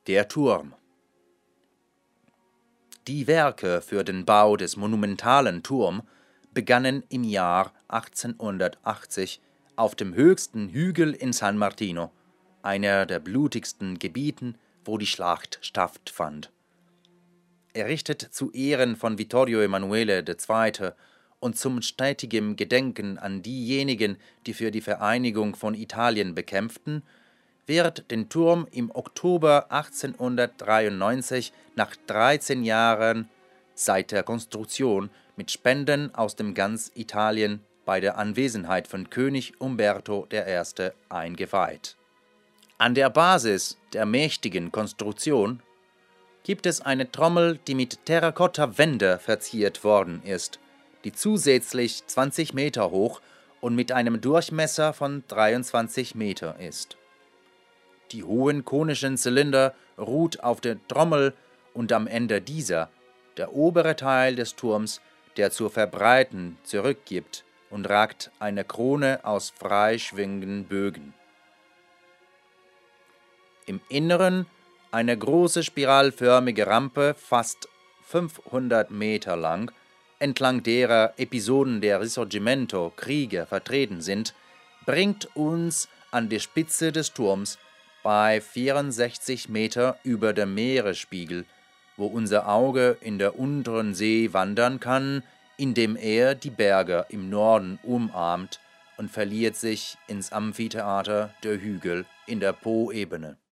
Der Turm. Die Werke für den Bau des monumentalen Turm begannen im Jahr 1880 auf dem höchsten Hügel in San Martino, einer der blutigsten Gebieten, wo die Schlacht stattfand. Errichtet zu Ehren von Vittorio Emanuele II. Und zum stetigen Gedenken an diejenigen, die für die Vereinigung von Italien bekämpften, wird den Turm im Oktober 1893 nach 13 Jahren seit der Konstruktion mit Spenden aus dem ganz Italien bei der Anwesenheit von König Umberto I. eingeweiht. An der Basis der mächtigen Konstruktion gibt es eine Trommel, die mit Terrakotta-Wände verziert worden ist, die zusätzlich 20 Meter hoch und mit einem Durchmesser von 23 Meter ist. Die hohen konischen Zylinder ruht auf der Trommel und am Ende dieser der obere Teil des Turms, der zur Verbreitung zurückgibt, und ragt eine Krone aus freischwingenden Bögen. Im Inneren eine große spiralförmige Rampe, fast 500 Meter lang, entlang derer Episoden der Risorgimento-Kriege vertreten sind, bringt uns an die Spitze des Turms bei 64 Meter über dem Meeresspiegel, wo unser Auge in der unteren See wandern kann, indem er die Berge im Norden umarmt und verliert sich ins Amphitheater der Hügel in der Poebene.